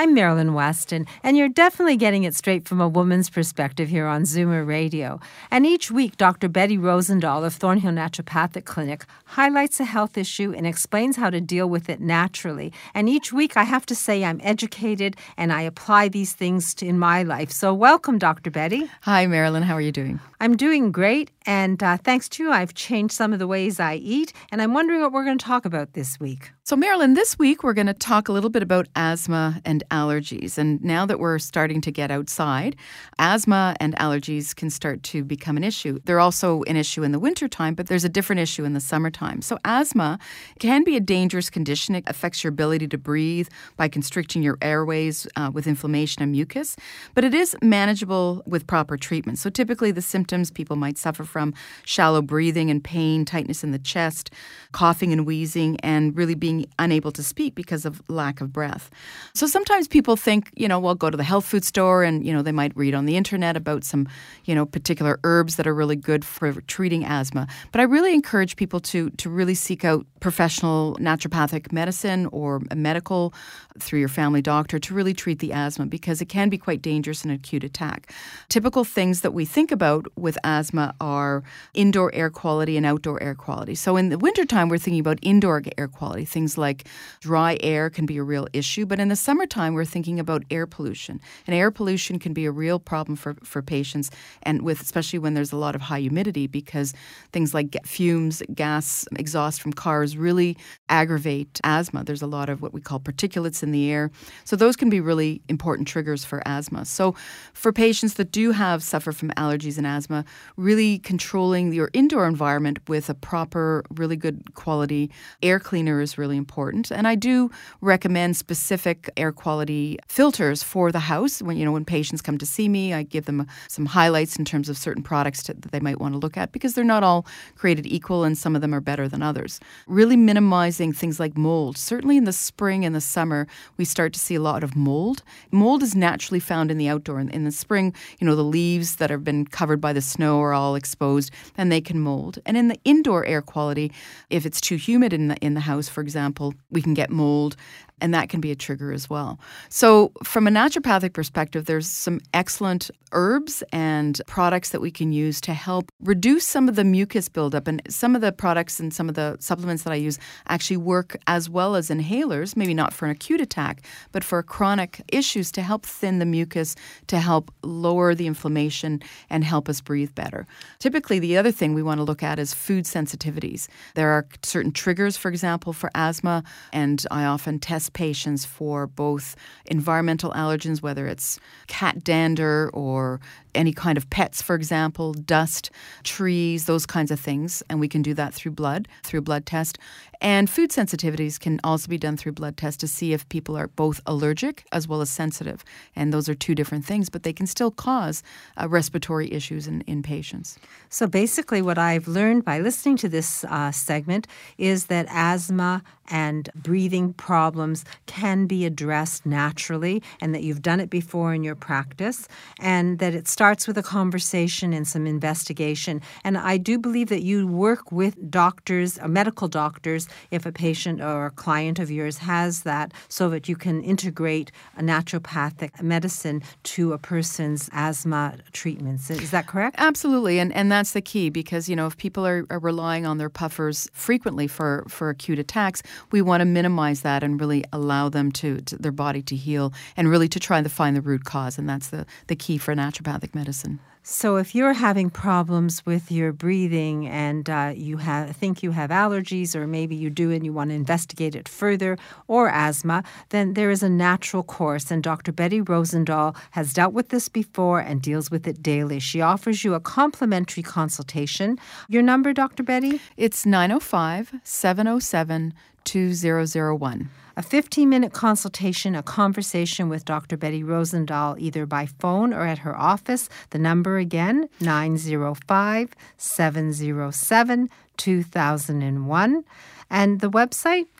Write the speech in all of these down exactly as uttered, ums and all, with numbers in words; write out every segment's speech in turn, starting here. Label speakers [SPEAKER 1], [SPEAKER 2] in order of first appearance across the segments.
[SPEAKER 1] I'm Marilyn Weston, and you're definitely getting it straight from a woman's perspective here on Zoomer Radio. And each week, Doctor Betty Rosendahl of Thornhill Naturopathic Clinic highlights a health issue and explains how to deal with it naturally. And each week, I have to say I'm educated and I apply these things to, in my life. So welcome, Doctor Betty.
[SPEAKER 2] Hi, Marilyn. How are you doing?
[SPEAKER 1] I'm doing great, and uh, thanks to you, I've changed some of the ways I eat, and I'm wondering what we're going to talk about this week.
[SPEAKER 2] So, Marilyn, this week we're going to talk a little bit about asthma and allergies. And now that we're starting to get outside, asthma and allergies can start to become an issue. They're also an issue in the wintertime, but there's a different issue in the summertime. So asthma can be a dangerous condition. It affects your ability to breathe by constricting your airways uh, with inflammation and mucus. But it is manageable with proper treatment. So typically the symptoms people might suffer from shallow breathing and pain, tightness in the chest, coughing and wheezing, and really being unable to speak because of lack of breath. So sometimes people think, you know, well, go to the health food store and, you know, they might read on the internet about some, you know, particular herbs that are really good for treating asthma. But I really encourage people to to really seek out professional naturopathic medicine or a medical through your family doctor to really treat the asthma because it can be quite dangerous in an acute attack. Typical things that we think about with asthma are indoor air quality and outdoor air quality. So in the wintertime, we're thinking about indoor air quality. Things like dry air can be a real issue. But in the summertime, we're thinking about air pollution. And air pollution can be a real problem for, for patients, and with especially when there's a lot of high humidity because things like fumes, gas, exhaust from cars really aggravate asthma. There's a lot of what we call particulates in the air. So those can be really important triggers for asthma. So for patients that do have suffer from allergies and asthma, really controlling your indoor environment with a proper, really good quality air cleaner is really important. And I do recommend specific air quality filters for the house. When you know when patients come to see me, I give them some highlights in terms of certain products to, that they might want to look at because they're not all created equal and some of them are better than others. Really minimizing things like mold. Certainly in the spring and the summer, we start to see a lot of mold. Mold is naturally found in the outdoor. In, in the spring, you know, the leaves that have been covered by the snow are all exposed and they can mold. And in the indoor air quality, if it's too humid in the, in the house, for example, we can get mold. And that can be a trigger as well. So from a naturopathic perspective, there's some excellent herbs and products that we can use to help reduce some of the mucus buildup. And some of the products and some of the supplements that I use actually work as well as inhalers, maybe not for an acute attack, but for chronic issues to help thin the mucus, to help lower the inflammation and help us breathe better. Typically, the other thing we want to look at is food sensitivities. There are certain triggers, for example, for asthma, and I often test patients for both environmental allergens, whether it's cat dander or any kind of pets, for example, dust, trees, those kinds of things. And we can do that through blood, through a blood test. And food sensitivities can also be done through blood tests to see if people are both allergic as well as sensitive. And those are two different things, but they can still cause uh, respiratory issues in, in patients.
[SPEAKER 1] So basically what I've learned by listening to this uh, segment is that asthma and breathing problems can be addressed naturally and that you've done it before in your practice and that it starts with a conversation and some investigation. And I do believe that you work with doctors, or medical doctors, if a patient or a client of yours has that, so that you can integrate a naturopathic medicine to a person's asthma treatments. Is that correct?
[SPEAKER 2] Absolutely. And and that's the key because, you know, if people are, are relying on their puffers frequently for, for acute attacks, we want to minimize that and really allow them to, to their body to heal and really to try to find the root cause. And that's the, the key for naturopathic medicine.
[SPEAKER 1] So if you're having problems with your breathing and uh, you have think you have allergies or maybe you do and you want to investigate it further or asthma, then there is a natural course. And Doctor Betty Rosendahl has dealt with this before and deals with it daily. She offers you a complimentary consultation. Your number, Doctor Betty?
[SPEAKER 2] It's nine oh five, seven oh seven, two oh oh one.
[SPEAKER 1] A fifteen-minute consultation, a conversation with Doctor Betty Rosendahl, either by phone or at her office. The number again, nine oh five, seven oh seven, two thousand one. And the website?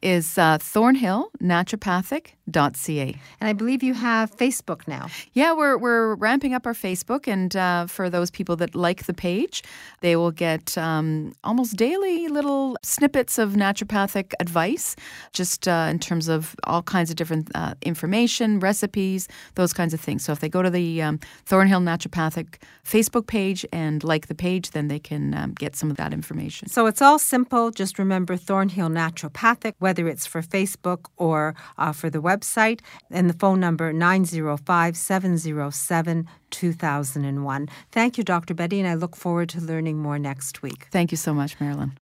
[SPEAKER 2] is uh, thornhill naturopathic dot c a.
[SPEAKER 1] And I believe you have Facebook now.
[SPEAKER 2] Yeah, we're we're ramping up our Facebook, and uh, for those people that like the page, they will get um, almost daily little snippets of naturopathic advice, just uh, in terms of all kinds of different uh, information, recipes, those kinds of things. So if they go to the um, Thornhill Naturopathic Facebook page and like the page, then they can um, get some of that information.
[SPEAKER 1] So it's all simple. Just remember Thornhill Naturopathic, whether it's for Facebook or uh, for the website, and the phone number nine zero five, seven zero seven, two thousand one. Thank you, Doctor Betty, and I look forward to learning more next week.
[SPEAKER 2] Thank you so much, Marilyn.